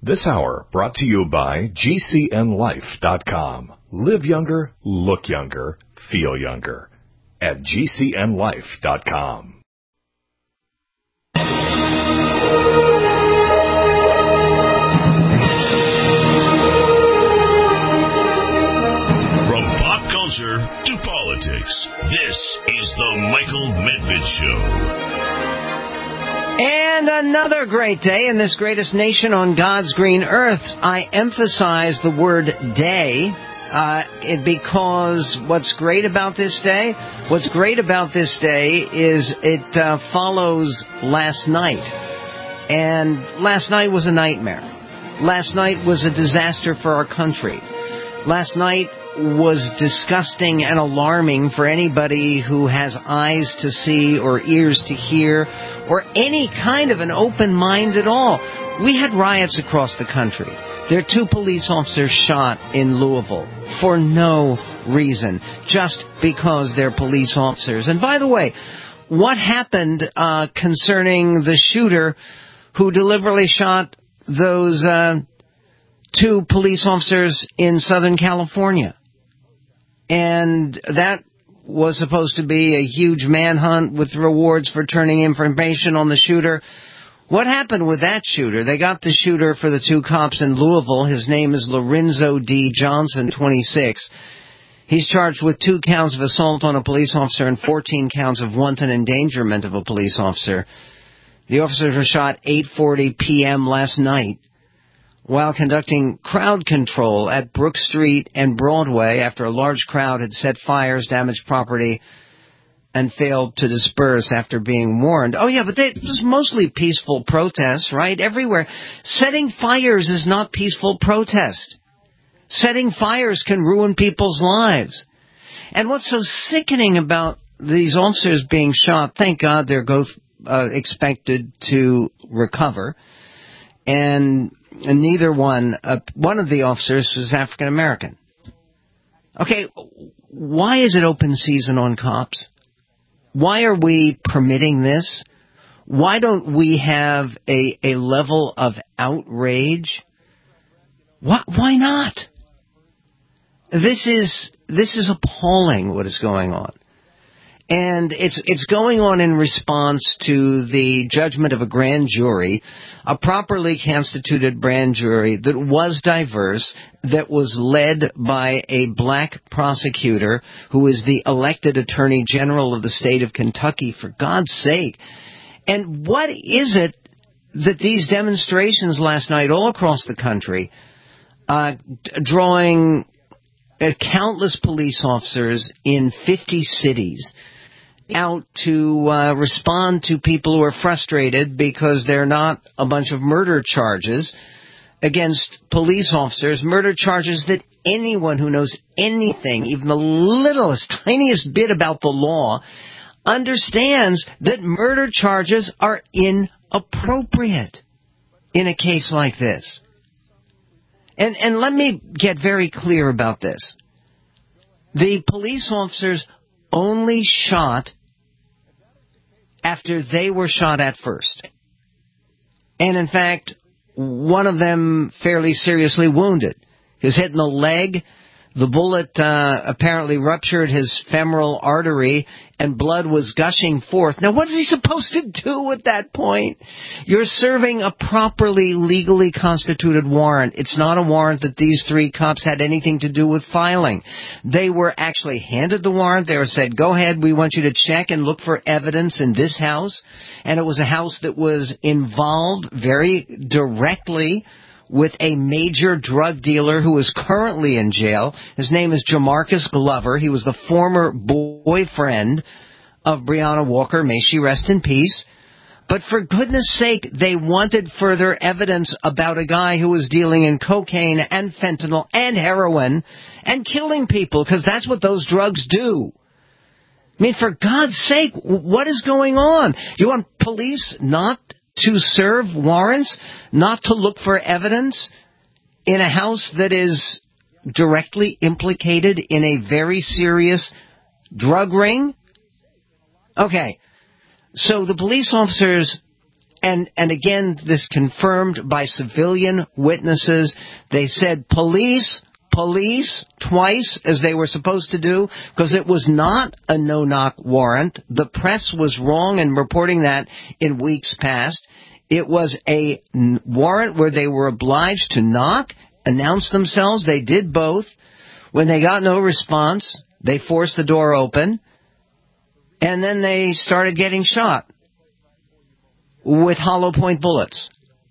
This hour brought to you by GCNLife.com. Live younger, look younger, feel younger at GCNLife.com. From pop culture to politics, this is the Michael Medved Show. And another great day in this greatest nation on God's green earth. I emphasize the word day because what's great about this day? What's great about this day is it follows last night. And last night was a nightmare. Last night was a disaster for our country. Last night was disgusting and alarming for anybody who has eyes to see or ears to hear or any kind of an open mind at all. We had riots across the country. There are 2 police officers shot in Louisville for no reason, just because they're police officers. And by the way, what happened concerning the shooter who deliberately shot those 2 police officers in Southern California? And that was supposed to be a huge manhunt with rewards for turning information on the shooter. What happened with that shooter? They got the shooter for the 2 cops in Louisville. His name is Lorenzo D. Johnson, 26. He's charged with 2 counts of assault on a police officer and 14 counts of wanton endangerment of a police officer. The officers were shot 8:40 p.m. last night while conducting crowd control at Brook Street and Broadway after a large crowd had set fires, damaged property, and failed to disperse after being warned. Oh, yeah, but it was mostly peaceful protests, right? Everywhere. Setting fires is not peaceful protest. Setting fires can ruin people's lives. And what's so sickening about these officers being shot, thank God they're both expected to recover, and neither one of the officers was African American. Okay, why is it open season on cops? Why are we permitting this? Why don't we have a level of outrage? Why not? This is appalling what is going on. And it's going on in response to the judgment of a grand jury, a properly constituted grand jury that was diverse, that was led by a black prosecutor who is the elected Attorney General of the state of Kentucky, for God's sake. And what is it that these demonstrations last night all across the country, drawing countless police officers in 50 cities, out to respond to people who are frustrated because they're not a bunch of murder charges against police officers, murder charges that anyone who knows anything, even the littlest, tiniest bit about the law, understands that murder charges are inappropriate in a case like this. And let me get very clear about this. The police officers only shot after they were shot at first. And in fact, one of them fairly seriously wounded. He was hit in the leg. The bullet apparently ruptured his femoral artery, and blood was gushing forth. Now, what is he supposed to do at that point? You're serving a properly legally constituted warrant. It's not a warrant that these 3 cops had anything to do with filing. They were actually handed the warrant. They were said, go ahead, we want you to check and look for evidence in this house. And it was a house that was involved very directly with a major drug dealer who is currently in jail. His name is Jamarcus Glover. He was the former boyfriend of Breonna Walker. May she rest in peace. But for goodness sake, they wanted further evidence about a guy who was dealing in cocaine and fentanyl and heroin and killing people, because that's what those drugs do. I mean, for God's sake, what is going on? Do you want police not to serve warrants, not to look for evidence in a house that is directly implicated in a very serious drug ring? Okay, so the police officers And again, this confirmed by civilian witnesses. They said police twice, as they were supposed to do, because it was not a no-knock warrant. The press was wrong in reporting that in weeks past. It was a warrant where they were obliged to knock, announce themselves. They did both. When they got no response, they forced the door open, and then they started getting shot with hollow point bullets.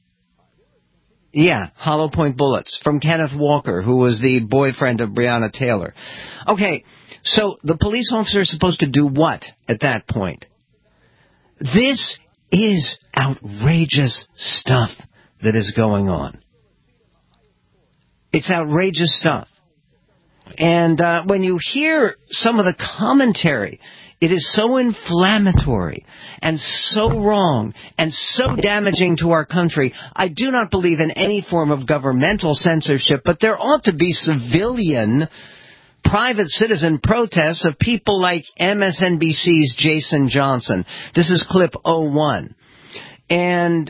Yeah, hollow point bullets from Kenneth Walker, who was the boyfriend of Breonna Taylor. Okay, so the police officer is supposed to do what at that point? This is outrageous stuff that is going on. It's outrageous stuff. And when you hear some of the commentary, it is so inflammatory and so wrong and so damaging to our country. I do not believe in any form of governmental censorship, but there ought to be civilian, private citizen protests of people like MSNBC's Jason Johnson. This is clip 01. And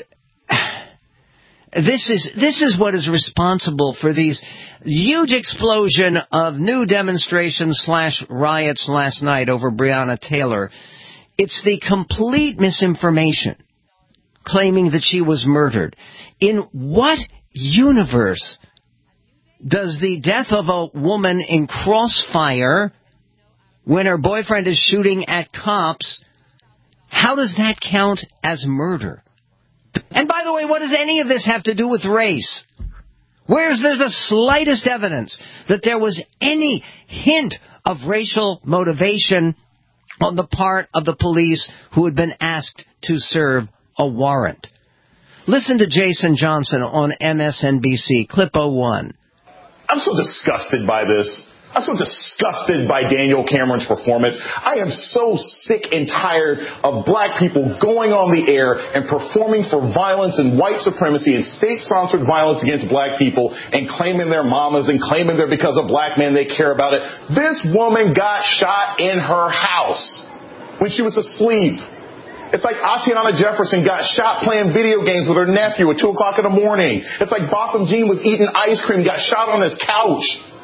this is what is responsible for these huge explosion of new demonstrations / riots last night over Breonna Taylor. It's the complete misinformation claiming that she was murdered. In what universe does the death of a woman in crossfire when her boyfriend is shooting at cops, how does that count as murder? And by the way, what does any of this have to do with race? Where's there's the slightest evidence that there was any hint of racial motivation on the part of the police who had been asked to serve a warrant? Listen to Jason Johnson on MSNBC, clip 01. I'm so disgusted by this. I'm so disgusted by Daniel Cameron's performance. I am so sick and tired of black people going on the air and performing for violence and white supremacy and state-sponsored violence against black people and claiming they're mamas and claiming they're because of black men, they care about it. This woman got shot in her house when she was asleep. It's like Atiana Jefferson got shot playing video games with her nephew at 2 o'clock in the morning. It's like Botham Jean was eating ice cream, got shot on his couch.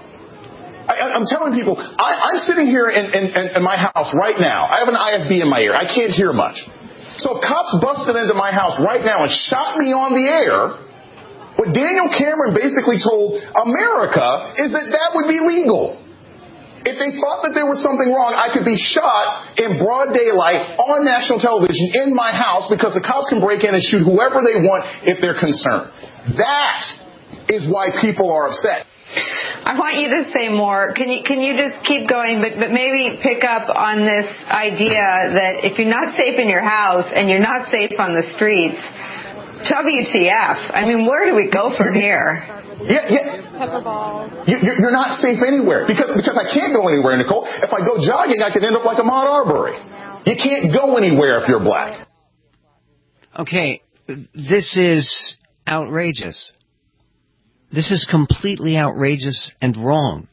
I'm telling people, I'm sitting here in my house right now. I have an IFB in my ear. I can't hear much. So if cops busted into my house right now and shot me on the air, what Daniel Cameron basically told America is that would be legal. If they thought that there was something wrong, I could be shot in broad daylight on national television in my house because the cops can break in and shoot whoever they want if they're concerned. That is why people are upset. I want you to say more. Can you just keep going, but maybe pick up on this idea that if you're not safe in your house and you're not safe on the streets, WTF? I mean, where do we go from here? Yeah. Pepper balls. You're not safe anywhere because I can't go anywhere, Nicole. If I go jogging, I could end up like Ahmaud Arbery. You can't go anywhere if you're black. Okay, this is outrageous. This is completely outrageous and wrong.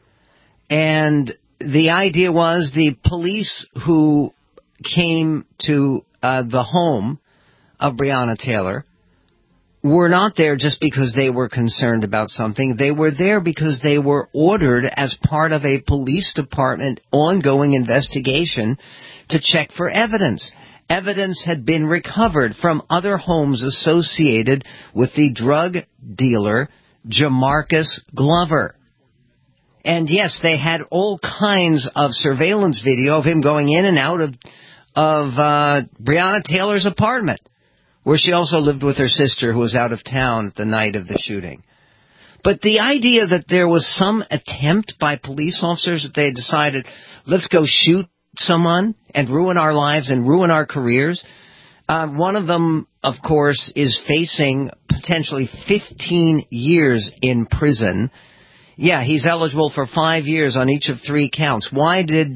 And the idea was the police who came to the home of Breonna Taylor were not there just because they were concerned about something. They were there because they were ordered as part of a police department ongoing investigation to check for evidence. Evidence had been recovered from other homes associated with the drug dealer Jamarcus Glover. And yes, they had all kinds of surveillance video of him going in and out of Breonna Taylor's apartment, where she also lived with her sister who was out of town at the night of the shooting. But the idea that there was some attempt by police officers that they had decided, let's go shoot someone and ruin our lives and ruin our careers. One of them, of course, is facing potentially 15 years in prison. Yeah, he's eligible for 5 years on each of 3 counts. Why did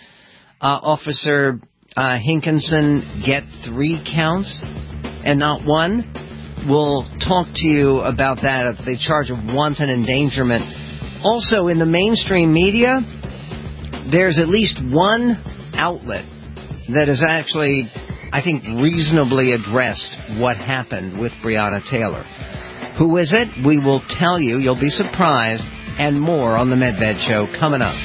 Officer Hinkinson get 3 counts and not 1? We'll talk to you about that at the charge of wanton endangerment. Also, in the mainstream media, there's at least one outlet that is actually I think, reasonably addressed what happened with Breonna Taylor. Who is it? We will tell you. You'll be surprised. And more on the Medved Show coming up.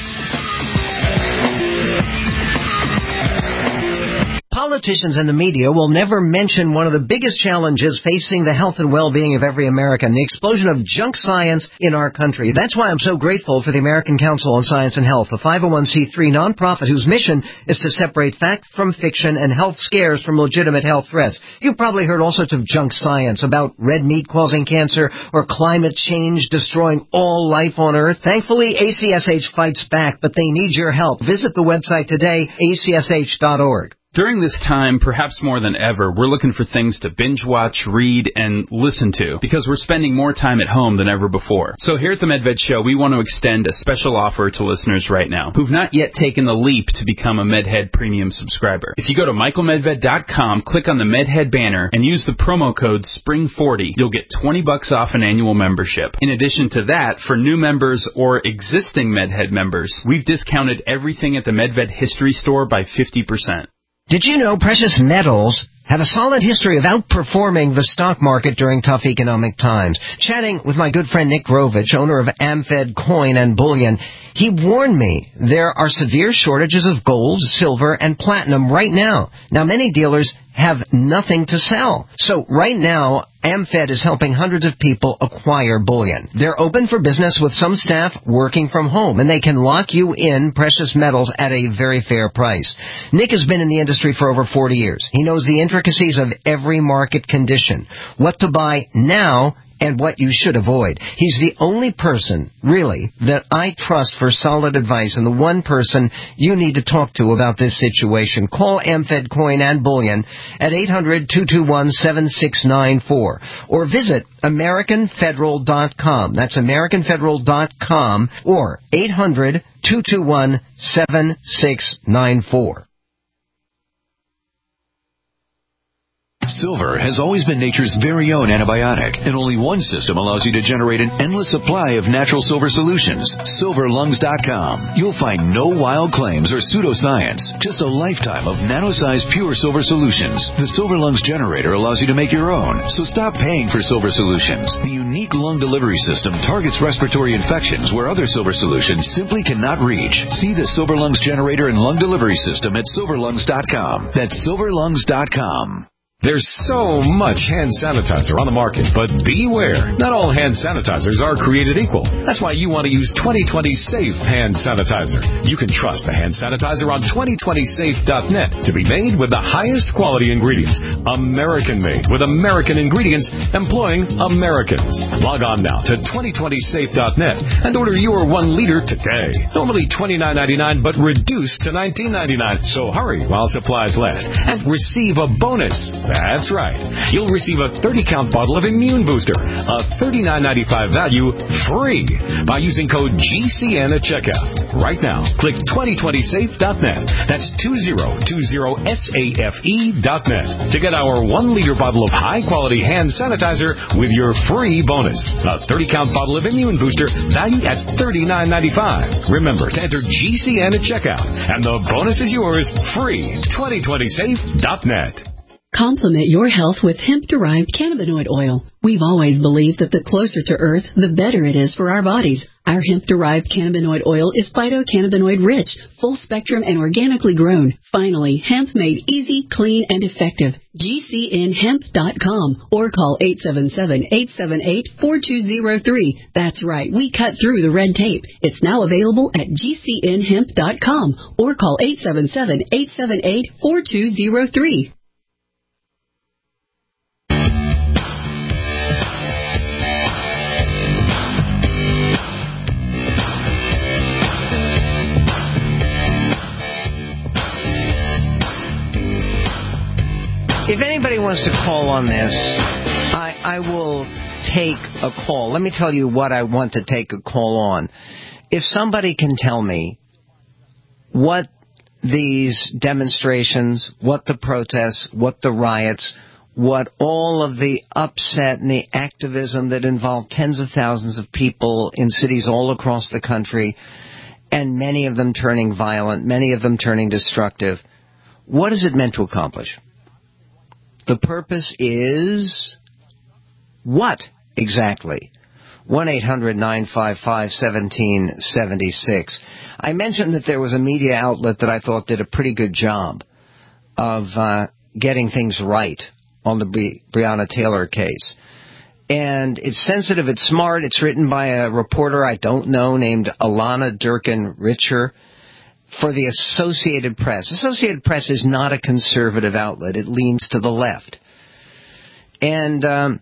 Politicians and the media will never mention one of the biggest challenges facing the health and well-being of every American, the explosion of junk science in our country. That's why I'm so grateful for the American Council on Science and Health, a 501c3 nonprofit whose mission is to separate fact from fiction and health scares from legitimate health threats. You've probably heard all sorts of junk science about red meat causing cancer or climate change destroying all life on Earth. Thankfully, ACSH fights back, but they need your help. Visit the website today, acsh.org. During this time, perhaps more than ever, we're looking for things to binge watch, read, and listen to, because we're spending more time at home than ever before. So here at the Medved Show, we want to extend a special offer to listeners right now who've not yet taken the leap to become a MedHead Premium subscriber. If you go to michaelmedved.com, click on the MedHead banner, and use the promo code SPRING40, you'll get $20 off an annual membership. In addition to that, for new members or existing MedHead members, we've discounted everything at the Medved History Store by 50%. Did you know precious metals have a solid history of outperforming the stock market during tough economic times? Chatting with my good friend Nick Grovich, owner of AmFed Coin and Bullion, he warned me there are severe shortages of gold, silver, and platinum right now. Now, many dealers have nothing to sell. So right now, AmFed is helping hundreds of people acquire bullion. They're open for business with some staff working from home, and they can lock you in precious metals at a very fair price. Nick has been in the industry for over 40 years. He knows the intricacies of every market condition, what to buy now, and what you should avoid. He's the only person, really, that I trust for solid advice, and the one person you need to talk to about this situation. Call AmFed Coin and Bullion at 800-221-7694 or visit AmericanFederal.com. That's AmericanFederal.com or 800-221-7694. Silver has always been nature's very own antibiotic, and only one system allows you to generate an endless supply of natural silver solutions. SilverLungs.com. You'll find no wild claims or pseudoscience, just a lifetime of nano-sized pure silver solutions. The Silver Lungs generator allows you to make your own, so stop paying for silver solutions. The unique lung delivery system targets respiratory infections where other silver solutions simply cannot reach. See the Silver Lungs generator and lung delivery system at SilverLungs.com. That's SilverLungs.com. There's so much hand sanitizer on the market, but beware. Not all hand sanitizers are created equal. That's why you want to use 2020 Safe Hand Sanitizer. You can trust the hand sanitizer on 2020safe.net to be made with the highest quality ingredients. American-made with American ingredients employing Americans. Log on now to 2020safe.net and order your 1 liter today. Normally $29.99, but reduced to $19.99. So hurry while supplies last and receive a bonus. That's right. You'll receive a 30-count bottle of Immune Booster, a $39.95 value, free by using code GCN at checkout. Right now, click 2020safe.net. That's 2020safe.net to get our 1-liter bottle of high-quality hand sanitizer with your free bonus. A 30-count bottle of Immune Booster valued at $39.95. Remember to enter GCN at checkout, and the bonus is yours, free. 2020safe.net. Complement your health with hemp-derived cannabinoid oil. We've always believed that the closer to Earth, the better it is for our bodies. Our hemp-derived cannabinoid oil is phytocannabinoid-rich, full-spectrum, and organically grown. Finally, hemp made easy, clean, and effective. GCNhemp.com or call 877-878-4203. That's right, we cut through the red tape. It's now available at GCNhemp.com or call 877-878-4203. If anybody wants to call on this, I will take a call. Let me tell you what I want to take a call on. If somebody can tell me what these demonstrations, what the protests, what the riots, what all of the upset and the activism that involved tens of thousands of people in cities all across the country, and many of them turning violent, many of them turning destructive, what is it meant to accomplish? The purpose is what exactly? 1-800-955-1776. I mentioned that there was a media outlet that I thought did a pretty good job of getting things right on the Breonna Taylor case. And it's sensitive, it's smart, it's written by a reporter I don't know named Alana Durkin-Richer for the Associated Press. Associated Press is not a conservative outlet. It leans to the left. And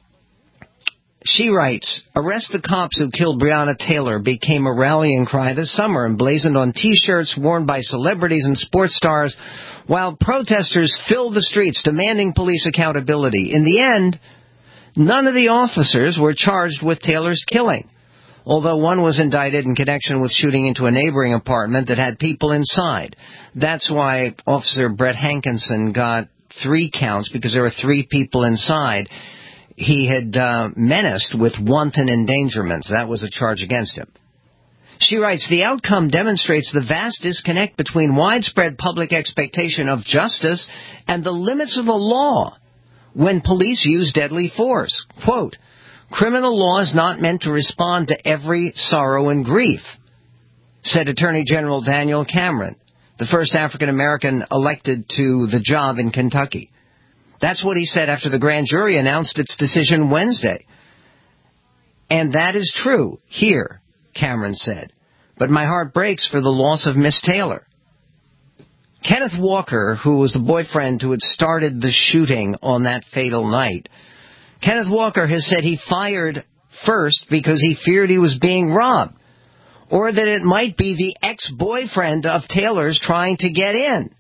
she writes, "Arrest the cops who killed Breonna Taylor" became a rallying cry this summer, emblazoned on T-shirts worn by celebrities and sports stars, while protesters filled the streets demanding police accountability. In the end, none of the officers were charged with Taylor's killing, although one was indicted in connection with shooting into a neighboring apartment that had people inside. That's why Officer Brett Hankinson got 3 counts, because there were 3 people inside. He had menaced with wanton endangerment. That was a charge against him. She writes, "The outcome demonstrates the vast disconnect between widespread public expectation of justice and the limits of the law when police use deadly force. Quote, criminal law is not meant to respond to every sorrow and grief," said Attorney General Daniel Cameron, the first African-American elected to the job in Kentucky. That's what he said after the grand jury announced its decision Wednesday. "And that is true here," Cameron said. "But my heart breaks for the loss of Miss Taylor." Kenneth Walker, who was the boyfriend who had started the shooting on that fatal night, Kenneth Walker has said he fired first because he feared he was being robbed, or that it might be the ex-boyfriend of Taylor's trying to get in.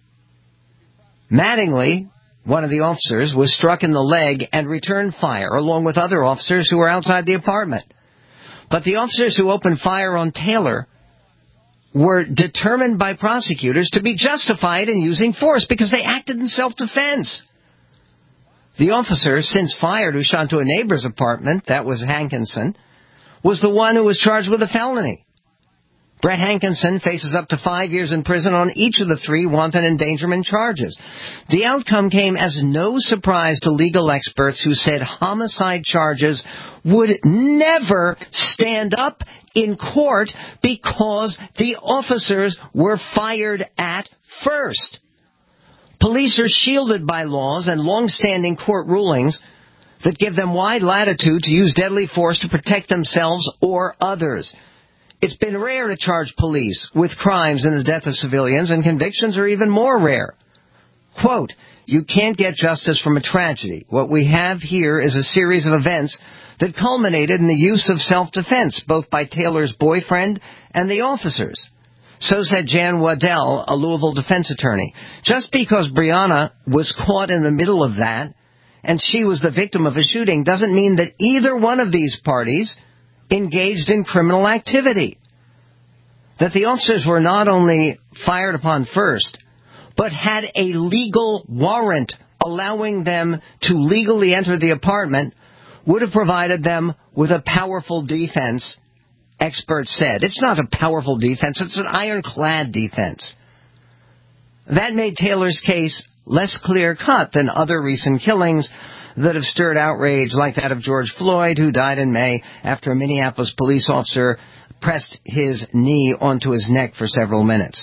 Mattingly, one of the officers, was struck in the leg and returned fire, along with other officers who were outside the apartment. But the officers who opened fire on Taylor were determined by prosecutors to be justified in using force because they acted in self-defense. The officer, since fired, who shot into a neighbor's apartment, that was Hankinson, was the one who was charged with a felony. Brett Hankinson faces up to 5 years in prison on each of the 3 wanton endangerment charges. The outcome came as no surprise to legal experts who said homicide charges would never stand up in court because the officers were fired at first. Police are shielded by laws and long-standing court rulings that give them wide latitude to use deadly force to protect themselves or others. It's been rare to charge police with crimes in the death of civilians, and convictions are even more rare. Quote, you can't get justice from a tragedy. What we have here is a series of events that culminated in the use of self-defense, both by Taylor's boyfriend and the officers. So said Jan Waddell, a Louisville defense attorney. Just because Breonna was caught in the middle of that, and she was the victim of a shooting, doesn't mean that either one of these parties engaged in criminal activity. That the officers were not only fired upon first, but had a legal warrant allowing them to legally enter the apartment would have provided them with a powerful defense, experts said. It's not a powerful defense, it's an ironclad defense. That made Taylor's case less clear-cut than other recent killings that have stirred outrage, like that of George Floyd, who died in May after a Minneapolis police officer pressed his knee onto his neck for several minutes.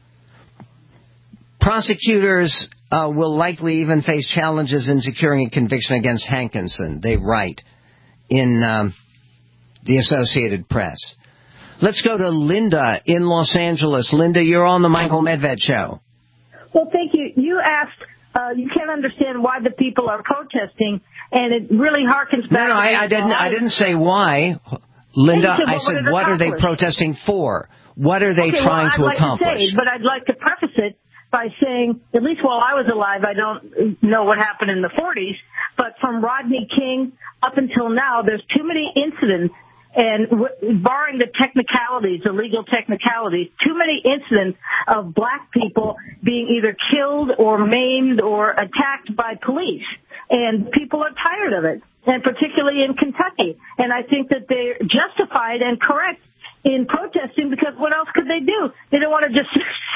Prosecutors will likely even face challenges in securing a conviction against Hankinson, they write in the Associated Press. Let's go to Linda in Los Angeles. Linda, you're on the Michael Medved Show. Well, thank you. You asked, you can't understand why the people are protesting, and it really harkens back. No, I didn't say why, Linda. I said, what are they protesting for? What are they trying to accomplish? But I'd like to preface it by saying, at least while I was alive, I don't know what happened in the 40s, but from Rodney King up until now, there's too many incidents, and barring the technicalities, the legal technicalities, too many incidents of black people being either killed or maimed or attacked by police. And people are tired of it, and particularly in Kentucky. And I think that they're justified and correct in protesting, because what else could they do? They don't want to just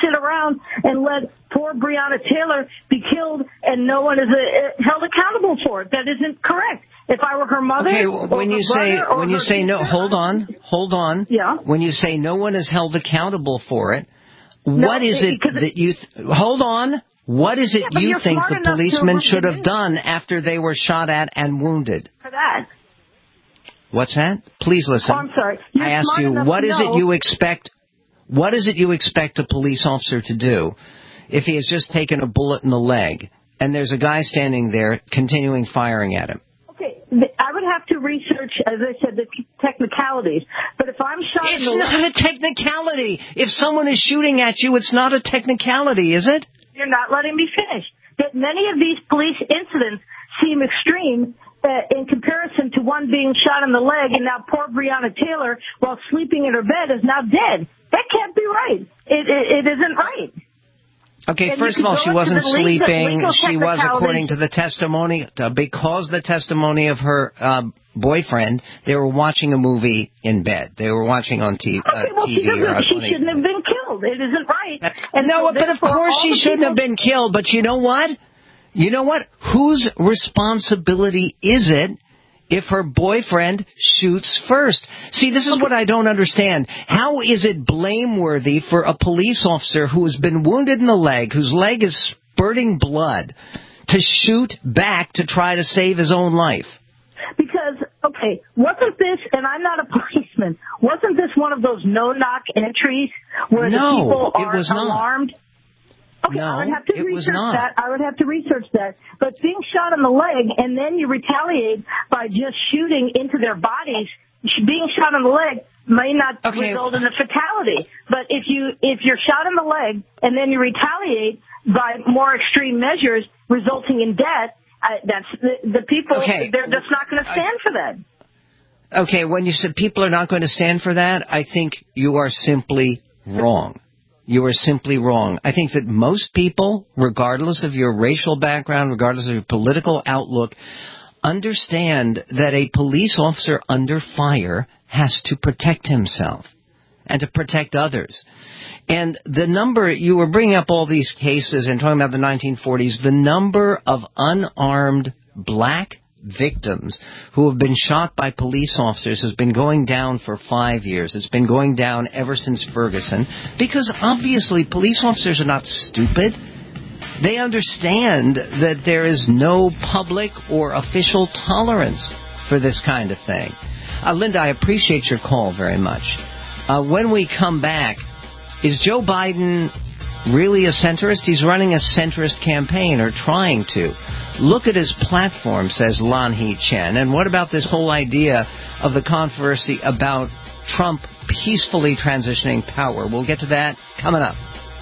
sit around and let poor Breonna Taylor be killed and no one is held accountable for it. That isn't correct. If I were her mother, okay, when you say no, hold on. Yeah. When you say no one is held accountable for it, what is it that you hold on? What is it you think the policemen should have done after they were shot at and wounded? For that. What's that? Please listen. Oh, I'm sorry. I asked you, what is it you expect? What is it you expect a police officer to do if he has just taken a bullet in the leg and there's a guy standing there continuing firing at him? Okay, I would have to research, as I said, the technicalities. But if I'm shot in the leg... It's not a technicality. If someone is shooting at you, it's not a technicality, is it? You're not letting me finish. That many of these police incidents seem extreme in comparison to one being shot in the leg, and now poor Breonna Taylor, while sleeping in her bed, is now dead. That can't be right. It isn't right. Okay, and first of all, she wasn't sleeping. She was, according to the testimony, because the testimony of her boyfriend, they were watching a movie in bed. They were watching on TV. She shouldn't have been killed. It isn't right. But of course she shouldn't have been killed. But you know what? Whose responsibility is it if her boyfriend shoots first? See, this is what I don't understand. How is it blameworthy for a police officer who has been wounded in the leg, whose leg is spurting blood, to shoot back to try to save his own life? Because, okay, wasn't this, and I'm not a policeman, wasn't this one of those no-knock entries where the people are alarmed? Okay, no, I would have to research that. I would have to research that. But being shot in the leg and then you retaliate by just shooting into their bodies, being shot in the leg may not result in a fatality. But if you're shot in the leg and then you retaliate by more extreme measures resulting in death, that's the people. They're just not going to stand for that. Okay, when you said people are not going to stand for that, I think you are simply wrong. You are simply wrong. I think that most people, regardless of your racial background, regardless of your political outlook, understand that a police officer under fire has to protect himself and to protect others. And the number, you were bringing up all these cases and talking about the 1940s, the number of unarmed black victims who have been shot by police officers has been going down for 5 years. It's been going down ever since Ferguson, because obviously police officers are not stupid. They understand that there is no public or official tolerance for this kind of thing. Linda, I appreciate your call very much. When we come back, is Joe Biden really a centrist? He's running a centrist campaign, or trying to. Look at his platform, says Lan Hee Chen. And what about this whole idea of the controversy about Trump peacefully transitioning power? We'll get to that coming up.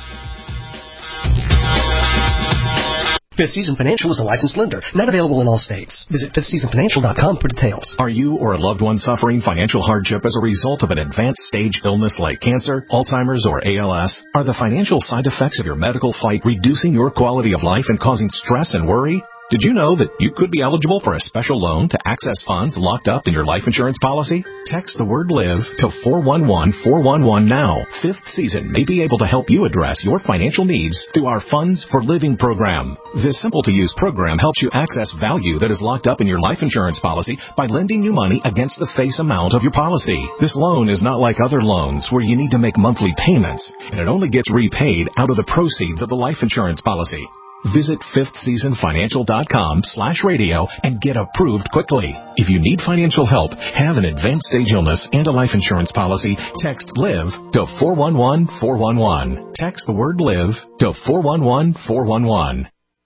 Fifth Season Financial is a licensed lender, not available in all states. Visit fifthseasonfinancial.com for details. Are you or a loved one suffering financial hardship as a result of an advanced stage illness like cancer, Alzheimer's, or ALS? Are the financial side effects of your medical fight reducing your quality of life and causing stress and worry? Did you know that you could be eligible for a special loan to access funds locked up in your life insurance policy? Text the word LIVE to 411-411 now. Fifth Season may be able to help you address your financial needs through our Funds for Living program. This simple-to-use program helps you access value that is locked up in your life insurance policy by lending you money against the face amount of your policy. This loan is not like other loans where you need to make monthly payments, and it only gets repaid out of the proceeds of the life insurance policy. Visit fifthseasonfinancial.com/radio and get approved quickly. If you need financial help, have an advanced stage illness, and a life insurance policy, text LIVE to 411-411. Text the word LIVE to 411-411.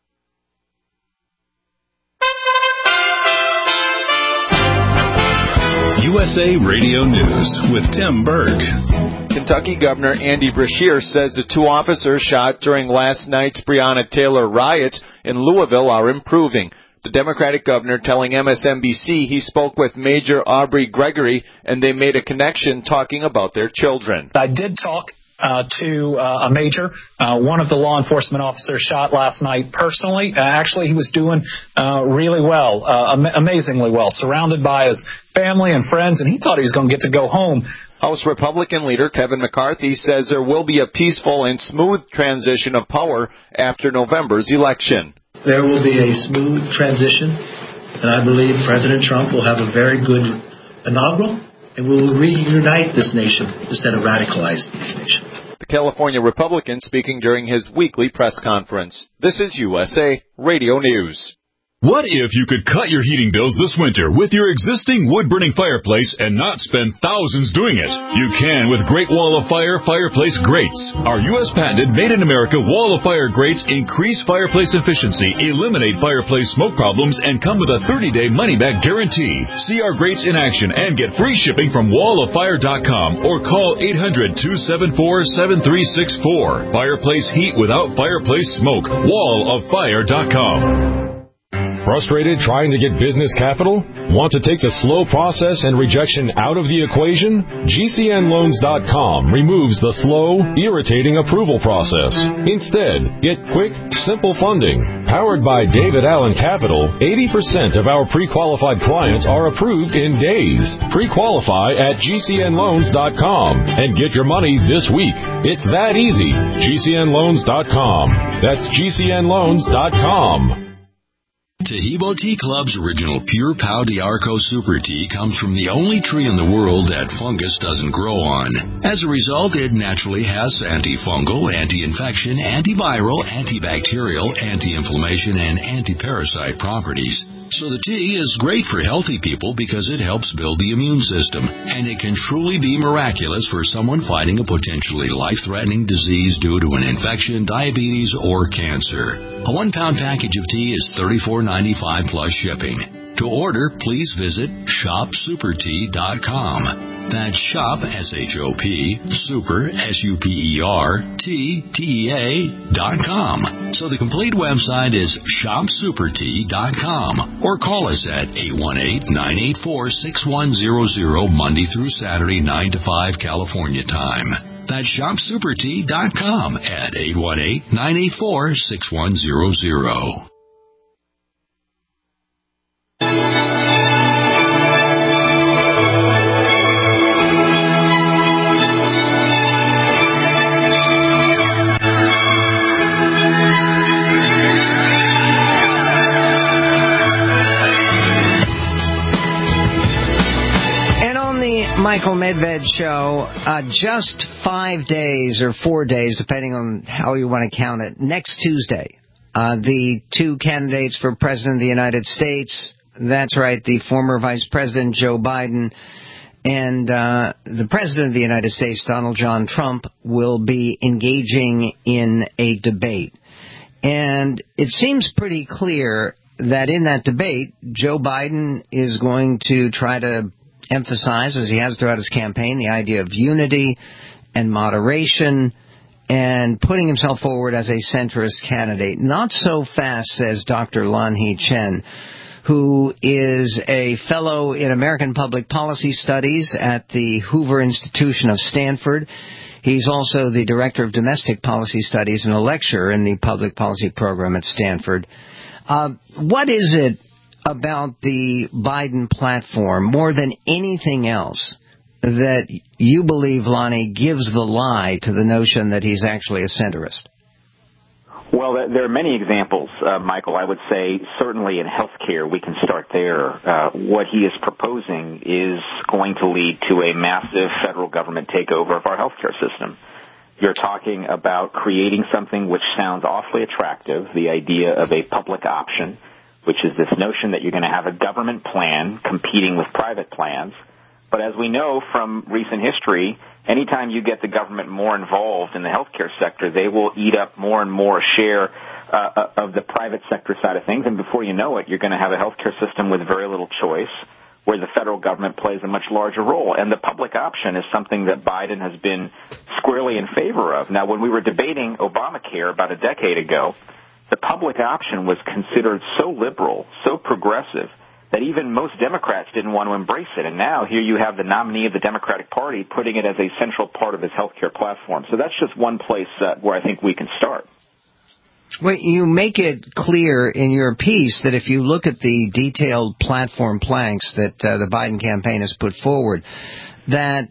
USA Radio News with Tim Berg. Kentucky Governor Andy Beshear says the two officers shot during last night's Breonna Taylor riots in Louisville are improving. The Democratic governor telling MSNBC he spoke with Major Aubrey Gregory and they made a connection talking about their children. I did talk to a major. One of the law enforcement officers shot last night personally. Actually, he was doing really well, amazingly well, surrounded by his family and friends, and he thought he was going to get to go home. House Republican leader Kevin McCarthy says there will be a peaceful and smooth transition of power after November's election. There will be a smooth transition, and I believe President Trump will have a very good inaugural, and we will reunite this nation instead of radicalize this nation. The California Republican speaking during his weekly press conference. This is USA Radio News. What if you could cut your heating bills this winter with your existing wood-burning fireplace and not spend thousands doing it? You can with Great Wall of Fire fireplace grates. Our U.S. patented made-in-America Wall of Fire grates increase fireplace efficiency, eliminate fireplace smoke problems, and come with a 30-day money-back guarantee. See our grates in action and get free shipping from walloffire.com or call 800-274-7364. Fireplace heat without fireplace smoke. walloffire.com. Frustrated trying to get business capital? Want to take the slow process and rejection out of the equation? GCNLoans.com removes the slow, irritating approval process. Instead, get quick, simple funding. Powered by David Allen Capital, 80% of our pre-qualified clients are approved in days. Pre-qualify at GCNLoans.com and get your money this week. It's that easy. GCNLoans.com. That's GCNLoans.com. Taheebo Tea Club's original Pure Pau d'Arco Super Tea comes from the only tree in the world that fungus doesn't grow on. As a result, it naturally has antifungal, anti-infection, antiviral, antibacterial, anti-inflammation, and anti-parasite properties. So the tea is great for healthy people because it helps build the immune system, and it can truly be miraculous for someone fighting a potentially life-threatening disease due to an infection, diabetes, or cancer. A 1-pound package of tea is $34.95 plus shipping. To order, please visit shopsupertea.com. That's shop, S-H-O-P, super, S-U-P-E-R, T-T-E-A.com. So the complete website is shopsupertea.com. Or call us at 818-984-6100 Monday through Saturday, 9 to 5 California time. That's shopsupertea.com at 818-984-6100. Michael Medved Show, just 5 days or 4 days, depending on how you want to count it, next Tuesday, the two candidates for President of the United States, that's right, the former Vice President Joe Biden and the President of the United States, Donald John Trump, will be engaging in a debate. And it seems pretty clear that in that debate, Joe Biden is going to try to emphasize, as he has throughout his campaign, the idea of unity and moderation and putting himself forward as a centrist candidate. Not so fast, says Dr. Lanhee Chen, who is a fellow in American Public Policy Studies at the Hoover Institution of Stanford. He's also the Director of Domestic Policy Studies and a lecturer in the Public Policy Program at Stanford. What is it about the Biden platform, more than anything else, that you believe, Lonnie, gives the lie to the notion that he's actually a centrist? Well, there are many examples, Michael. I would say certainly in healthcare, we can start there. What he is proposing is going to lead to a massive federal government takeover of our healthcare system. You're talking about creating something which sounds awfully attractive, the idea of a public option, which is this notion that you're going to have a government plan competing with private plans. But as we know from recent history, anytime you get the government more involved in the healthcare sector, they will eat up more and more share of the private sector side of things. And before you know it, you're going to have a healthcare system with very little choice, where the federal government plays a much larger role. And the public option is something that Biden has been squarely in favor of. Now, when we were debating Obamacare about a decade ago, the public option was considered so liberal, so progressive, that even most Democrats didn't want to embrace it. And now here you have the nominee of the Democratic Party putting it as a central part of his health care platform. So that's just one place where I think we can start. Well, you make it clear in your piece that if you look at the detailed platform planks that the Biden campaign has put forward, that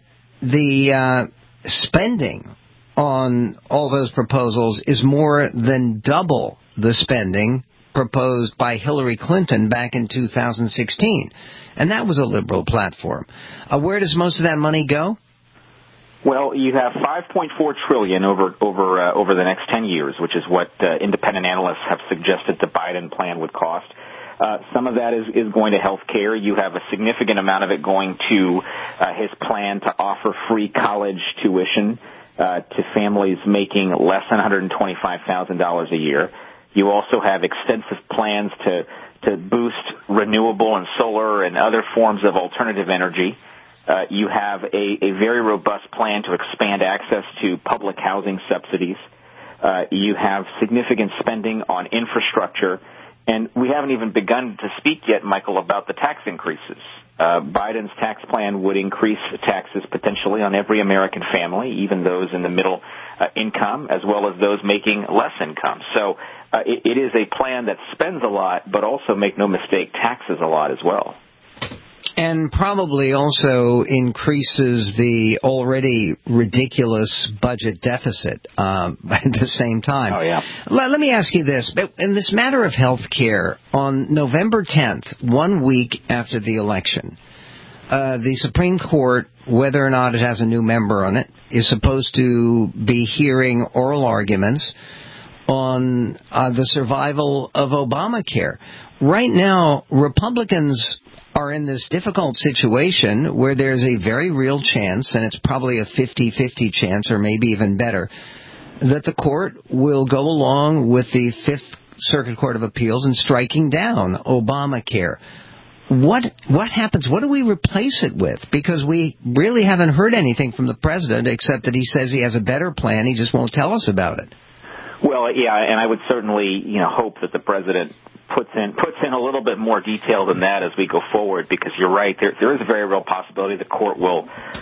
the spending on all those proposals is more than double the spending proposed by Hillary Clinton back in 2016. And that was a liberal platform. Where does most of that money go? Well, you have $5.4 trillion over the next 10 years, which is what independent analysts have suggested the Biden plan would cost. Some of that is going to health care. You have a significant amount of it going to his plan to offer free college tuition to families making less than $125,000 a year. You also have extensive plans to boost renewable and solar and other forms of alternative energy. You have a very robust plan to expand access to public housing subsidies. You have significant spending on infrastructure. And we haven't even begun to speak yet, Michael, about the tax increases. Biden's tax plan would increase taxes potentially on every American family, even those in the middle income, as well as those making less income. So it is a plan that spends a lot, but also, make no mistake, taxes a lot as well. And probably also increases the already ridiculous budget deficit at the same time. Oh, yeah. Let me ask you this. In this matter of health care, on November 10th, 1 week after the election, the Supreme Court, whether or not it has a new member on it, is supposed to be hearing oral arguments on the survival of Obamacare. Right now, Republicans are in this difficult situation where there's a very real chance, and it's probably a 50-50 chance, or maybe even better, that the court will go along with the Fifth Circuit Court of Appeals in striking down Obamacare. What happens? What do we replace it with? Because we really haven't heard anything from the president except that he says he has a better plan. He just won't tell us about it. Well, yeah, and I would certainly, hope that the president puts in a little bit more detail than that as we go forward, because you're right, there is a very real possibility the court will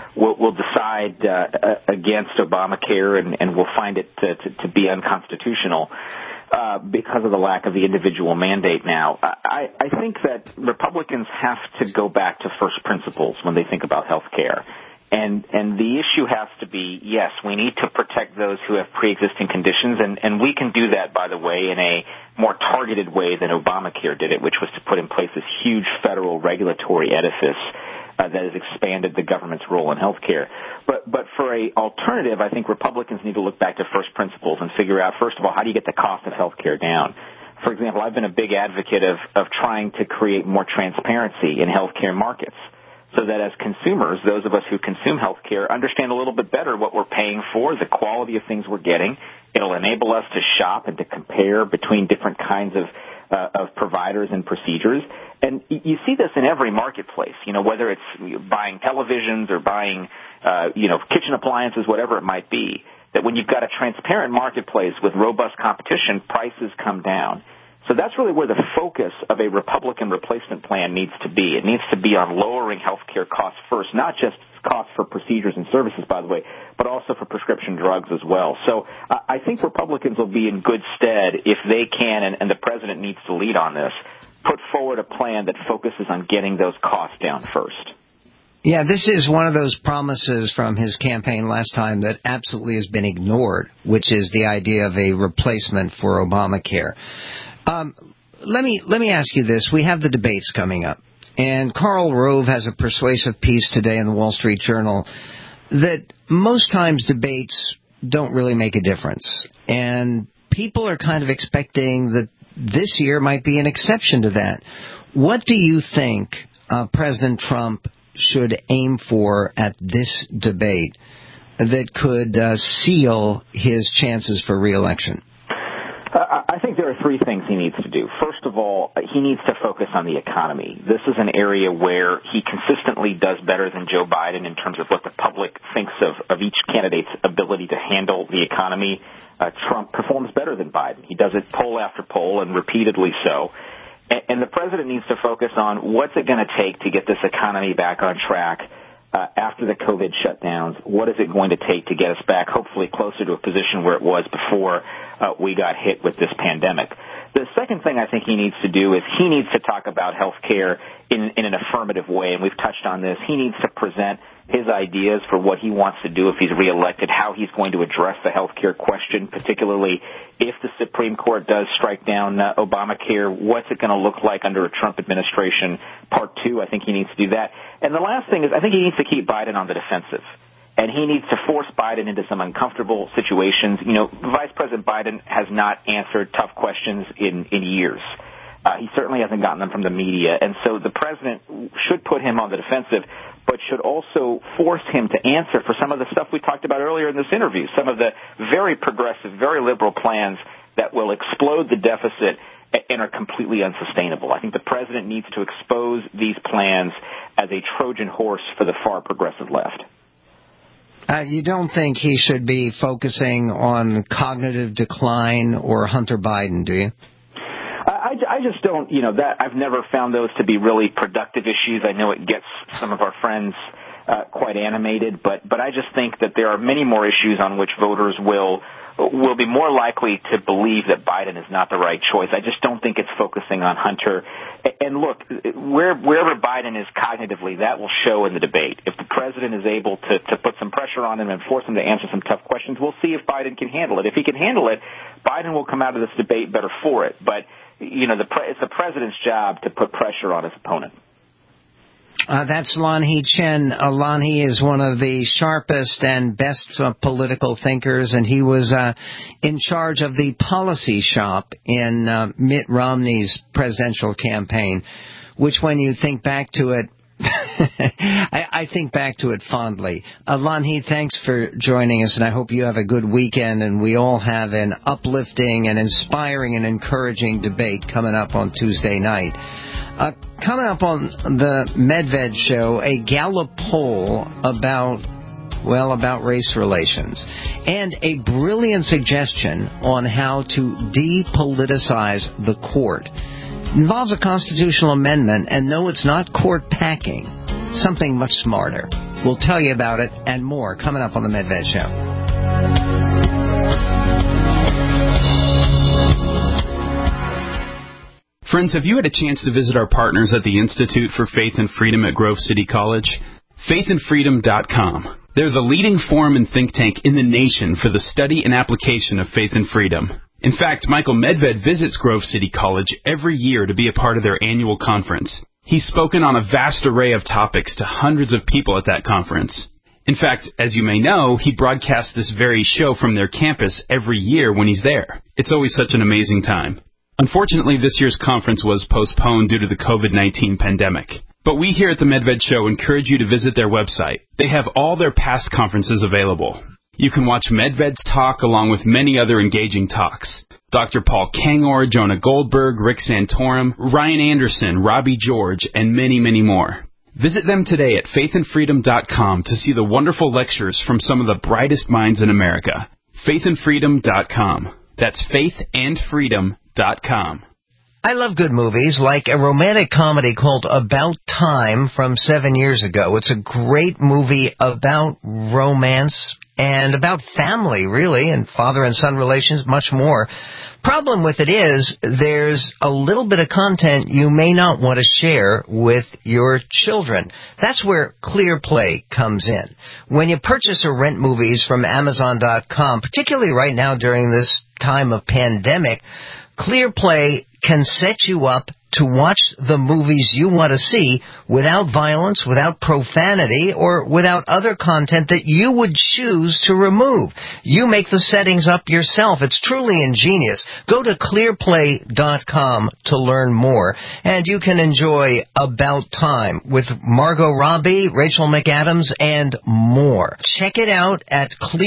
decide against Obamacare and will find it to be unconstitutional because of the lack of the individual mandate now. I think that Republicans have to go back to first principles when they think about health care. And the issue has to be, yes, we need to protect those who have pre-existing conditions, and we can do that, by the way, in a more targeted way than Obamacare did it, which was to put in place this huge federal regulatory edifice that has expanded the government's role in health care. But for an alternative, I think Republicans need to look back to first principles and figure out, first of all, how do you get the cost of health care down? For example, I've been a big advocate of trying to create more transparency in health care markets, so that as consumers, those of us who consume health care, understand a little bit better what we're paying for, the quality of things we're getting. It'll enable us to shop and to compare between different kinds of providers and procedures. And you see this in every marketplace, whether it's buying televisions or buying, kitchen appliances, whatever it might be, that when you've got a transparent marketplace with robust competition, prices come down. So that's really where the focus of a Republican replacement plan needs to be. It needs to be on lowering health care costs first, not just costs for procedures and services, by the way, but also for prescription drugs as well. So I think Republicans will be in good stead if they can, and the president needs to lead on this, put forward a plan that focuses on getting those costs down first. Yeah, this is one of those promises from his campaign last time that absolutely has been ignored, which is the idea of a replacement for Obamacare. Let me ask you this. We have the debates coming up, and Karl Rove has a persuasive piece today in the Wall Street Journal that most times debates don't really make a difference, and people are kind of expecting that this year might be an exception to that. What do you think President Trump should aim for at this debate that could seal his chances for re-election? I think there are three things he needs to do. First of all, he needs to focus on the economy. This is an area where he consistently does better than Joe Biden in terms of what the public thinks of each candidate's ability to handle the economy. Trump performs better than Biden. He does it poll after poll, and repeatedly so. And the president needs to focus on what's it going to take to get this economy back on track after the COVID shutdowns. What is it going to take to get us back, hopefully closer to a position where it was before we got hit with this pandemic? The second thing I think he needs to do is he needs to talk about health care in an affirmative way, and we've touched on this. He needs to present his ideas for what he wants to do if he's reelected, how he's going to address the health care question, particularly if the Supreme Court does strike down Obamacare. What's it going to look like under a Trump administration? Part two, I think he needs to do that. And the last thing is I think he needs to keep Biden on the defensive. And he needs to force Biden into some uncomfortable situations. You know, Vice President Biden has not answered tough questions in years. He certainly hasn't gotten them from the media. And so the president should put him on the defensive, but should also force him to answer for some of the stuff we talked about earlier in this interview, some of the very progressive, very liberal plans that will explode the deficit and are completely unsustainable. I think the president needs to expose these plans as a Trojan horse for the far progressive left. You don't think he should be focusing on cognitive decline or Hunter Biden, do you? I just don't, that I've never found those to be really productive issues. I know it gets some of our friends quite animated, but I just think that there are many more issues on which voters will be more likely to believe that Biden is not the right choice. I just don't think it's focusing on Hunter. And look, wherever Biden is cognitively, that will show in the debate. If the president is able to put some pressure on him and force him to answer some tough questions, we'll see if Biden can handle it. If he can handle it, Biden will come out of this debate better for it. But, it's the president's job to put pressure on his opponent. That's Lanhee Chen. Lanhee is one of the sharpest and best political thinkers, and he was in charge of the policy shop in Mitt Romney's presidential campaign, which when you think back to it, I think back to it fondly. Lanhee, thanks for joining us, and I hope you have a good weekend, and we all have an uplifting and inspiring and encouraging debate coming up on Tuesday night. Coming up on the Medved Show, a Gallup poll about race relations, and a brilliant suggestion on how to depoliticize the court. Involves a constitutional amendment, and no, it's not court packing, something much smarter. We'll tell you about it and more coming up on the Medved Show. Friends, have you had a chance to visit our partners at the Institute for Faith and Freedom at Grove City College? faithandfreedom.com. They're the leading forum and think tank in the nation for the study and application of faith and freedom. In fact, Michael Medved visits Grove City College every year to be a part of their annual conference. He's spoken on a vast array of topics to hundreds of people at that conference. In fact, as you may know, he broadcasts this very show from their campus every year when he's there. It's always such an amazing time. Unfortunately, this year's conference was postponed due to the COVID-19 pandemic. But we here at the Medved Show encourage you to visit their website. They have all their past conferences available. You can watch Medved's talk along with many other engaging talks. Dr. Paul Kangor, Jonah Goldberg, Rick Santorum, Ryan Anderson, Robbie George, and many, many more. Visit them today at faithandfreedom.com to see the wonderful lectures from some of the brightest minds in America. faithandfreedom.com. That's faithandfreedom.com. I love good movies, like a romantic comedy called About Time from 7 years ago. It's a great movie about romance and about family, really, and father and son relations, much more. Problem with it is there's a little bit of content you may not want to share with your children. That's where ClearPlay comes in. When you purchase or rent movies from Amazon.com, particularly right now during this time of pandemic, ClearPlay can set you up to watch the movies you want to see without violence, without profanity, or without other content that you would choose to remove. You make the settings up yourself. It's truly ingenious. Go to clearplay.com to learn more, and you can enjoy About Time with Margot Robbie, Rachel McAdams, and more. Check it out at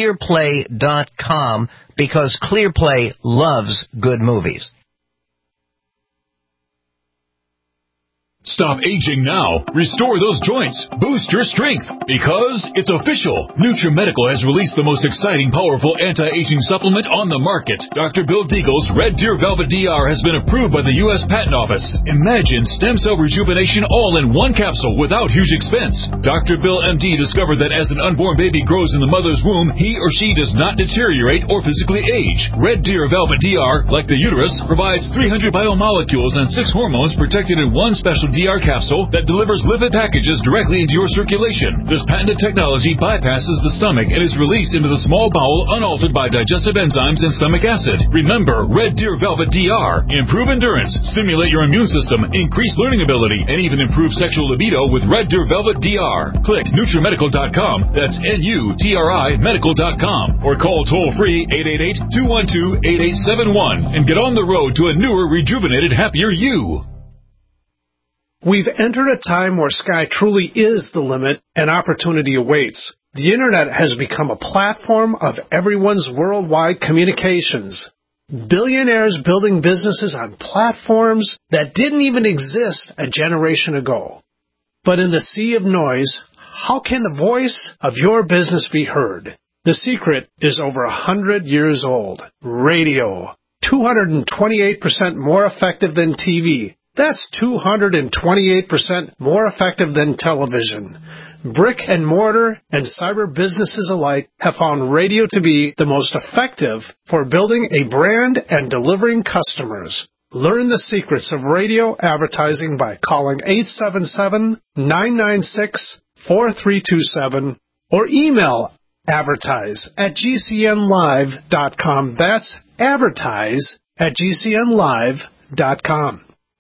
clearplay.com because ClearPlay loves good movies. Stop aging now. Restore those joints. Boost your strength. Because it's official. NutriMedical has released the most exciting, powerful anti-aging supplement on the market. Dr. Bill Deagle's Red Deer Velvet DR has been approved by the U.S. Patent Office. Imagine stem cell rejuvenation all in one capsule without huge expense. Dr. Bill MD discovered that as an unborn baby grows in the mother's womb, he or she does not deteriorate or physically age. Red Deer Velvet DR, like the uterus, provides 300 biomolecules and 6 hormones protected in one special DR capsule that delivers lipid packages directly into your circulation. This patented technology bypasses the stomach and is released into the small bowel unaltered by digestive enzymes and stomach acid. Remember, Red Deer Velvet DR. Improve endurance, stimulate your immune system, increase learning ability, and even improve sexual libido with Red Deer Velvet DR. Click NutriMedical.com. That's NUTRI Medical.com. Or call toll-free 888-212-8871 and get on the road to a newer, rejuvenated, happier you. We've entered a time where sky truly is the limit and opportunity awaits. The Internet has become a platform of everyone's worldwide communications. Billionaires building businesses on platforms that didn't even exist a generation ago. But in the sea of noise, how can the voice of your business be heard? The secret is over 100 years old. Radio. 228% more effective than TV. That's 228% more effective than television. Brick and mortar and cyber businesses alike have found radio to be the most effective for building a brand and delivering customers. Learn the secrets of radio advertising by calling 877-996-4327 or email advertise@gcnlive.com. That's advertise@gcnlive.com.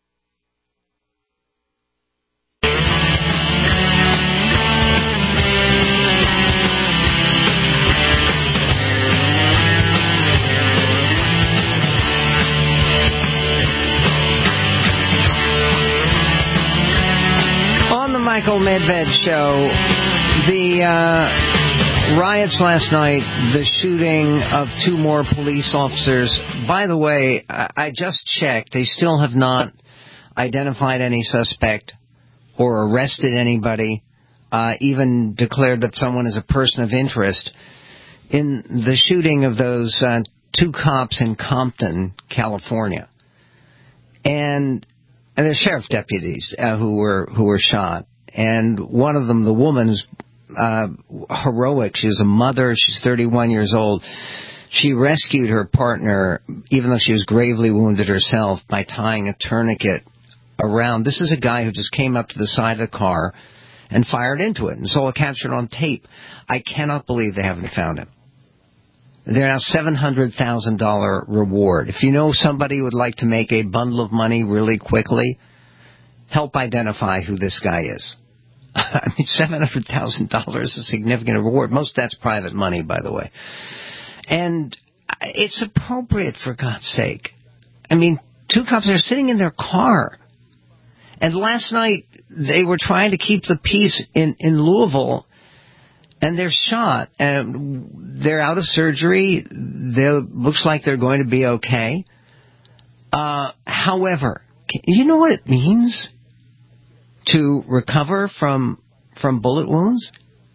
Michael Medved Show. The riots last night, the shooting of 2 more police officers. By the way, I just checked. They still have not identified any suspect or arrested anybody, even declared that someone is a person of interest. In the shooting of those 2 cops in Compton, California. And they're sheriff deputies who were shot. And one of them, the woman's heroic. She's a mother. She's 31 years old. She rescued her partner, even though she was gravely wounded herself, by tying a tourniquet around. This is a guy who just came up to the side of the car and fired into it. And it's all captured on tape. I cannot believe they haven't found him. They're now $700,000 reward. If you know somebody who would like to make a bundle of money really quickly, help identify who this guy is. I mean, $700,000 is a significant reward. Most of that's private money, by the way. And it's appropriate, for God's sake. I mean, 2 cops are sitting in their car. And last night, they were trying to keep the peace in Louisville, and they're shot. And they're out of surgery. Looks like they're going to be okay. However, you know what it means to recover from bullet wounds?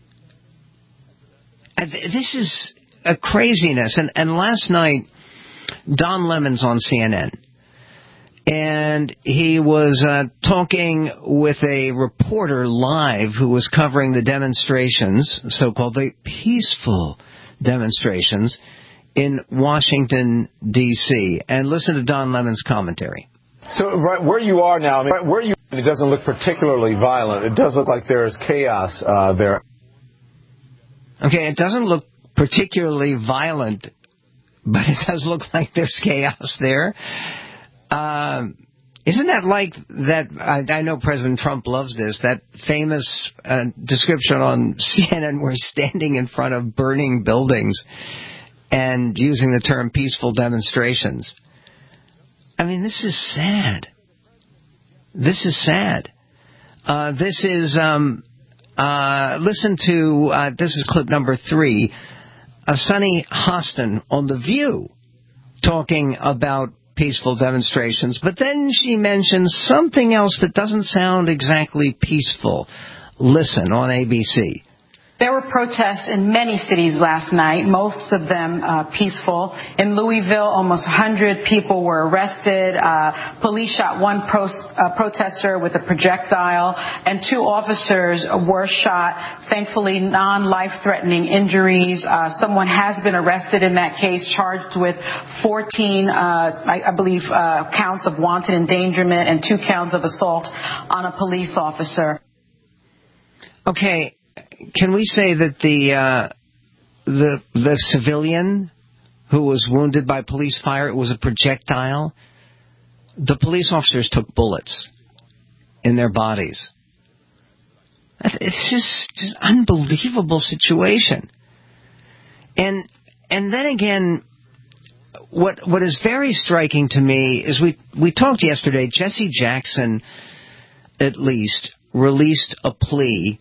This is a craziness. And last night, Don Lemon's on CNN. And he was talking with a reporter live who was covering the demonstrations, so-called the peaceful demonstrations, in Washington, D.C. And listen to Don Lemon's commentary. So right where you are now, it doesn't look particularly violent. It does look like there is chaos there. Okay, it doesn't look particularly violent, but it does look like there's chaos there. Isn't that like that? I know President Trump loves this, that famous description on CNN where he's standing in front of burning buildings and using the term peaceful demonstrations. I mean, this is sad. This is sad. Listen to, this is clip number 3, Sunny Hostin on The View talking about peaceful demonstrations, but then she mentions something else that doesn't sound exactly peaceful. Listen on ABC. There were protests in many cities last night, most of them peaceful. In Louisville, almost 100 people were arrested. Police shot one protester with a projectile, and 2 officers were shot. Thankfully, non-life-threatening injuries. Someone has been arrested in that case, charged with 14, I believe, counts of wanton endangerment and 2 counts of assault on a police officer. Okay. Can we say that the civilian who was wounded by police fire, it was a projectile? The police officers took bullets in their bodies. It's just unbelievable situation. And then again, what is very striking to me is we talked yesterday. Jesse Jackson, at least, released a plea.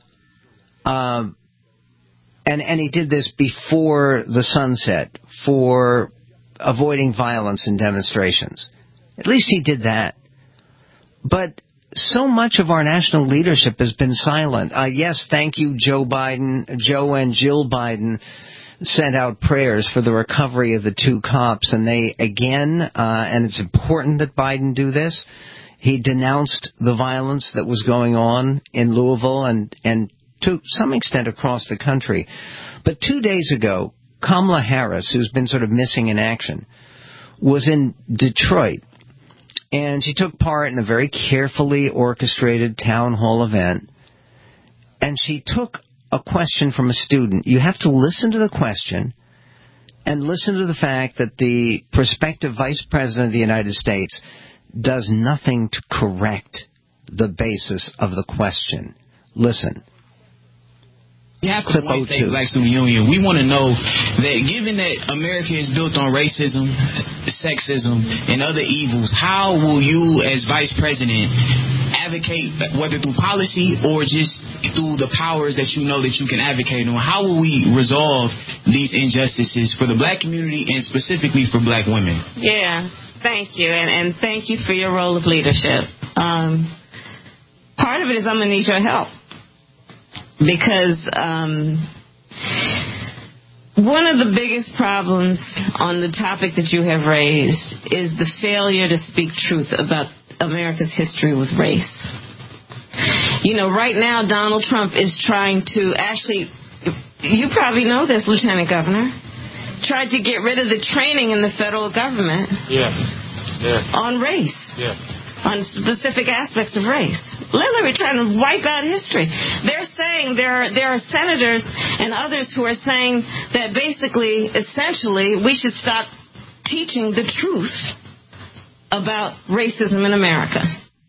And he did this before the sunset for avoiding violence in demonstrations. At least he did that. But so much of our national leadership has been silent. Yes, thank you, Joe Biden. Joe and Jill Biden sent out prayers for the recovery of the 2 cops. And they, again, and it's important that Biden do this, he denounced the violence that was going on in Louisville and to some extent across the country. But 2 days ago, Kamala Harris, who's been sort of missing in action, was in Detroit. And she took part in a very carefully orchestrated town hall event. And she took a question from a student. You have to listen to the question and listen to the fact that the prospective vice president of the United States does nothing to correct the basis of the question. Listen. We have to one state Black Student Union. We want to know that given that America is built on racism, sexism, and other evils, how will you as vice president advocate, whether through policy or just through the powers that you know that you can advocate on? How will we resolve these injustices for the black community and specifically for black women? Yes, thank you. And thank you for your role of leadership. Part of it is I'm going to need your help. Because one of the biggest problems on the topic that you have raised is the failure to speak truth about America's history with race. You know, right now Donald Trump is trying to actually, you probably know this, Lieutenant Governor, tried to get rid of the training in the federal government on race. On specific aspects of race. Literally trying to wipe out history. They're saying there are senators and others who are saying that basically, essentially, we should stop teaching the truth about racism in America.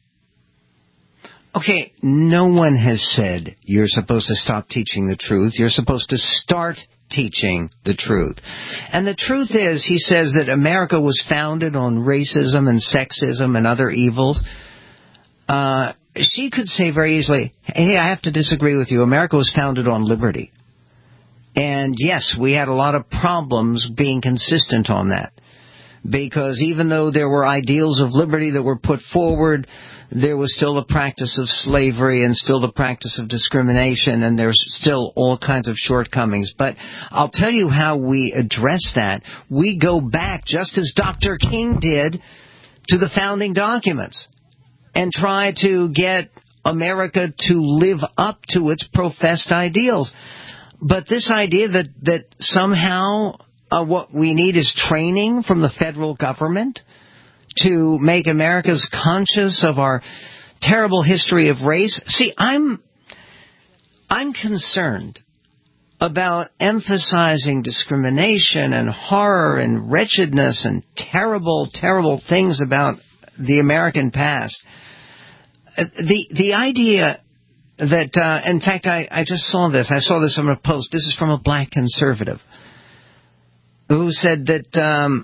Okay, no one has said you're supposed to stop teaching the truth. You're supposed to start teaching the truth. And the truth is, he says that America was founded on racism and sexism and other evils. She could say very easily, hey, I have to disagree with you. America was founded on liberty. And yes, we had a lot of problems being consistent on that. Because even though there were ideals of liberty that were put forward, there was still the practice of slavery and still the practice of discrimination, and there's still all kinds of shortcomings. But I'll tell you how we address that. We go back, just as Dr. King did, to the founding documents and try to get America to live up to its professed ideals. But this idea that somehow what we need is training from the federal government to make Americans conscious of our terrible history of race. See, I'm concerned about emphasizing discrimination and horror and wretchedness and terrible, terrible things about the American past. The idea that, in fact, I just saw this. I saw this from a post. This is from a black conservative who said that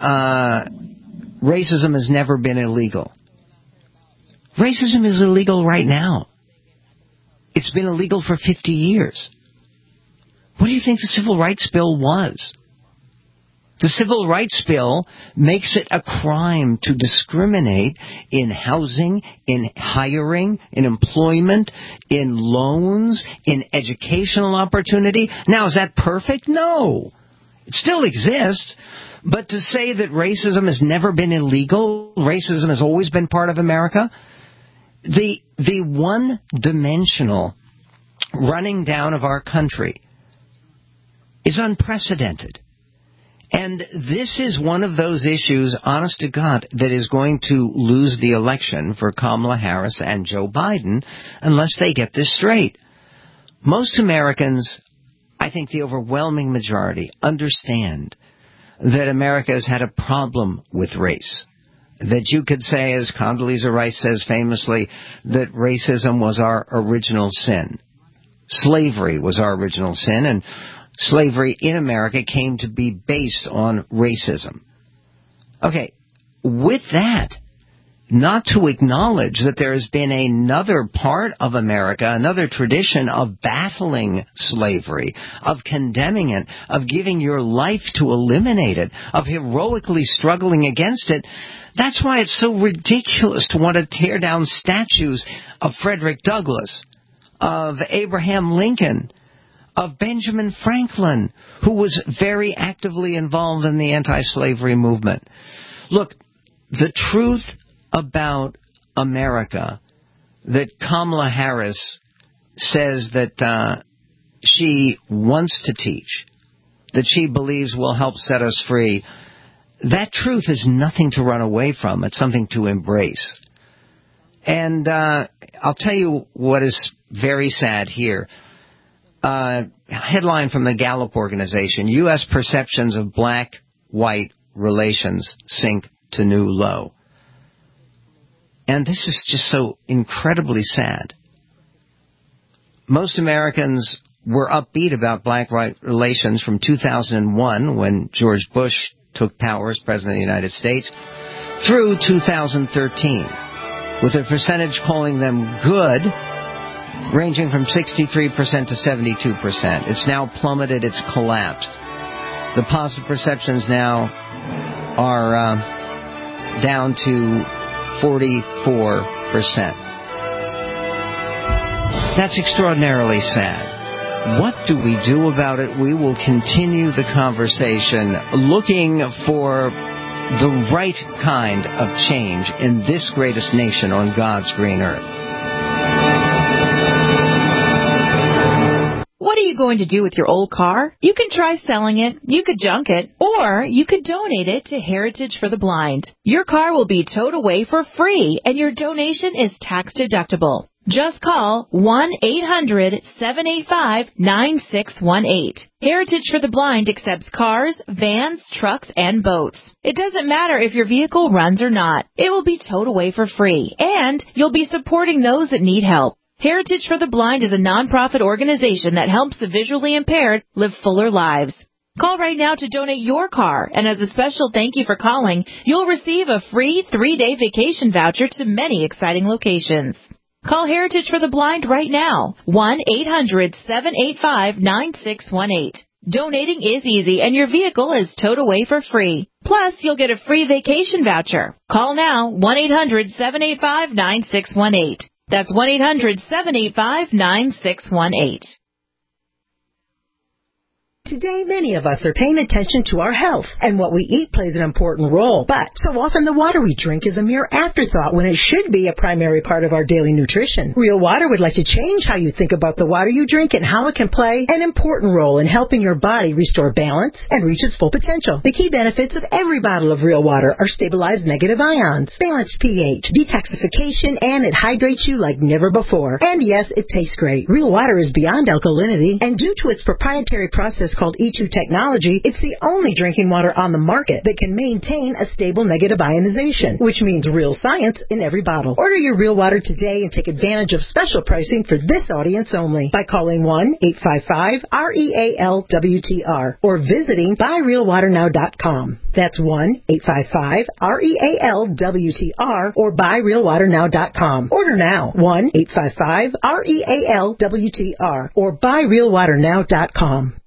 racism has never been illegal. Racism is illegal right now. It's been illegal for 50 years. What do you think the Civil Rights Bill was? The Civil Rights Bill makes it a crime to discriminate in housing, in hiring, in employment, in loans, in educational opportunity. Now, is that perfect? No. It still exists. But to say that racism has never been illegal, racism has always been part of America, the one-dimensional running down of our country is unprecedented. And this is one of those issues, honest to God, that is going to lose the election for Kamala Harris and Joe Biden unless they get this straight. Most Americans, I think the overwhelming majority, understand that America has had a problem with race. That you could say, as Condoleezza Rice says famously, that racism was our original sin. Slavery was our original sin, and slavery in America came to be based on racism. Okay, with that, not to acknowledge that there has been another part of America, another tradition of battling slavery, of condemning it, of giving your life to eliminate it, of heroically struggling against it. That's why it's so ridiculous to want to tear down statues of Frederick Douglass, of Abraham Lincoln, of Benjamin Franklin, who was very actively involved in the anti-slavery movement. Look, the truth about America that Kamala Harris says that she wants to teach, that she believes will help set us free, that truth is nothing to run away from. It's something to embrace. And I'll tell you what is very sad here. Headline from the Gallup organization, U.S. perceptions of black-white relations sink to new low. And this is just so incredibly sad. Most Americans were upbeat about black-white relations from 2001, when George Bush took power as President of the United States, through 2013, with a percentage calling them good, ranging from 63% to 72%. It's now plummeted. It's collapsed. The positive perceptions now are down to 44%. That's extraordinarily sad. What do we do about it? We will continue the conversation looking for the right kind of change in this greatest nation on God's green earth. What are you going to do with your old car? You can try selling it, you could junk it, or you could donate it to Heritage for the Blind. Your car will be towed away for free, and your donation is tax deductible. Just call 1-800-785-9618. Heritage for the Blind accepts cars, vans, trucks, and boats. It doesn't matter if your vehicle runs or not. It will be towed away for free, and you'll be supporting those that need help. Heritage for the Blind is a nonprofit organization that helps the visually impaired live fuller lives. Call right now to donate your car, and as a special thank you for calling, you'll receive a free 3-day vacation voucher to many exciting locations. Call Heritage for the Blind right now, 1-800-785-9618. Donating is easy, and your vehicle is towed away for free. Plus, you'll get a free vacation voucher. Call now, 1-800-785-9618. That's 1-800-785-9618. Today, many of us are paying attention to our health, and what we eat plays an important role. But so often the water we drink is a mere afterthought when it should be a primary part of our daily nutrition. Real Water would like to change how you think about the water you drink and how it can play an important role in helping your body restore balance and reach its full potential. The key benefits of every bottle of Real Water are stabilized negative ions, balanced pH, detoxification, and it hydrates you like never before. And yes, it tastes great. Real Water is beyond alkalinity, and due to its proprietary process called E2 technology, it's the only drinking water on the market that can maintain a stable negative ionization, which means real science in every bottle. Order your Real Water today and take advantage of special pricing for this audience only by calling 1-855-REAL-WTR or visiting buyrealwaternow.com. That's 1-855-REAL-WTR or buyrealwaternow.com. Order now, 1-855-REAL-WTR or buyrealwaternow.com.